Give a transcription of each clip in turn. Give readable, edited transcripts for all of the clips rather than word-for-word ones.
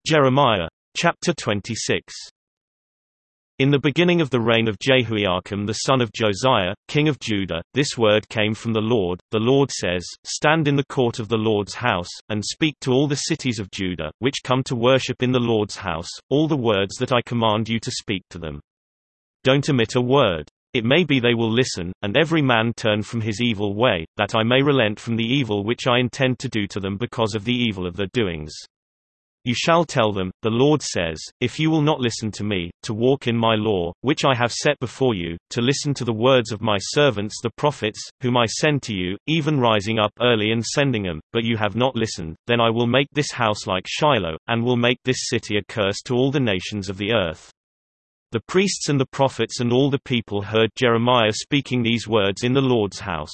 Jeremiah. Chapter 26. In the beginning of the reign of Jehoiakim the son of Josiah, king of Judah, this word came from the Lord. The Lord says, Stand in the court of the Lord's house, and speak to all the cities of Judah, which come to worship in the Lord's house, all the words that I command you to speak to them. Don't omit a word. It may be they will listen, and every man turn from his evil way, that I may relent from the evil which I intend to do to them because of the evil of their doings. You shall tell them, the Lord says, if you will not listen to me, to walk in my law, which I have set before you, to listen to the words of my servants the prophets, whom I send to you, even rising up early and sending them, but you have not listened, then I will make this house like Shiloh, and will make this city a curse to all the nations of the earth. The priests and the prophets and all the people heard Jeremiah speaking these words in the Lord's house.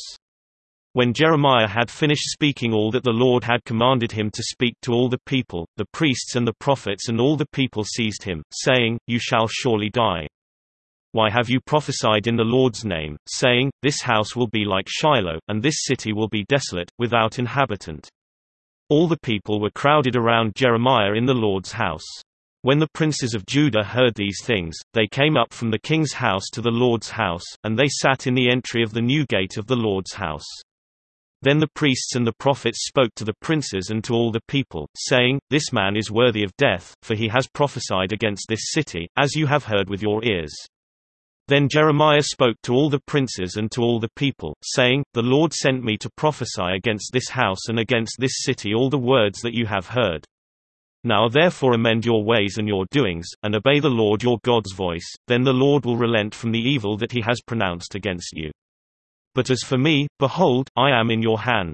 When Jeremiah had finished speaking all that the Lord had commanded him to speak to all the people, the priests and the prophets and all the people seized him, saying, You shall surely die. Why have you prophesied in the Lord's name, saying, This house will be like Shiloh, and this city will be desolate, without inhabitant? All the people were crowded around Jeremiah in the Lord's house. When the princes of Judah heard these things, they came up from the king's house to the Lord's house, and they sat in the entry of the new gate of the Lord's house. Then the priests and the prophets spoke to the princes and to all the people, saying, This man is worthy of death, for he has prophesied against this city, as you have heard with your ears. Then Jeremiah spoke to all the princes and to all the people, saying, The Lord sent me to prophesy against this house and against this city all the words that you have heard. Now therefore amend your ways and your doings, and obey the Lord your God's voice, then the Lord will relent from the evil that he has pronounced against you. But as for me, behold, I am in your hand.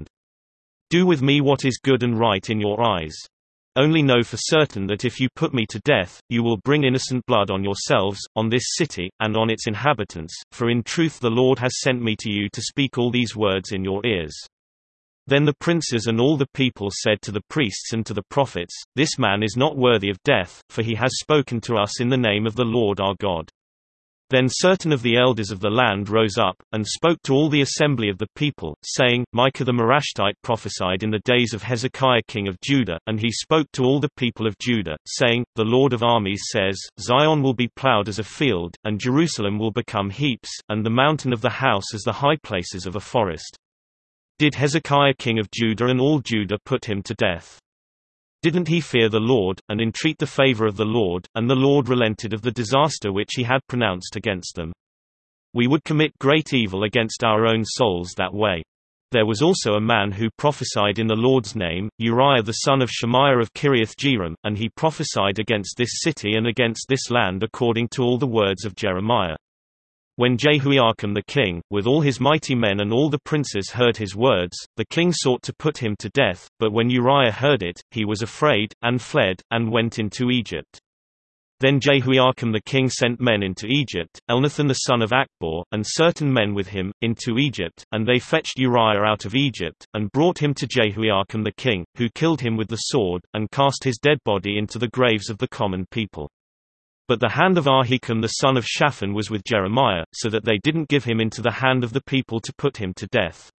Do with me what is good and right in your eyes. Only know for certain that if you put me to death, you will bring innocent blood on yourselves, on this city, and on its inhabitants, for in truth the Lord has sent me to you to speak all these words in your ears. Then the princes and all the people said to the priests and to the prophets, This man is not worthy of death, for he has spoken to us in the name of the Lord our God. Then certain of the elders of the land rose up, and spoke to all the assembly of the people, saying, Micah the Morashtite prophesied in the days of Hezekiah king of Judah, and he spoke to all the people of Judah, saying, The Lord of armies says, Zion will be plowed as a field, and Jerusalem will become heaps, and the mountain of the house as the high places of a forest. Did Hezekiah king of Judah and all Judah put him to death? Didn't he fear the Lord, and entreat the favor of the Lord, and the Lord relented of the disaster which he had pronounced against them? We would commit great evil against our own souls that way. There was also a man who prophesied in the Lord's name, Uriah the son of Shemaiah of Kiriath-Jearim, and he prophesied against this city and against this land according to all the words of Jeremiah. When Jehoiakim the king, with all his mighty men and all the princes heard his words, the king sought to put him to death, but when Uriah heard it, he was afraid, and fled, and went into Egypt. Then Jehoiakim the king sent men into Egypt, Elnathan the son of Achbor, and certain men with him, into Egypt, and they fetched Uriah out of Egypt, and brought him to Jehoiakim the king, who killed him with the sword, and cast his dead body into the graves of the common people. But the hand of Ahikam the son of Shaphan was with Jeremiah, so that they didn't give him into the hand of the people to put him to death.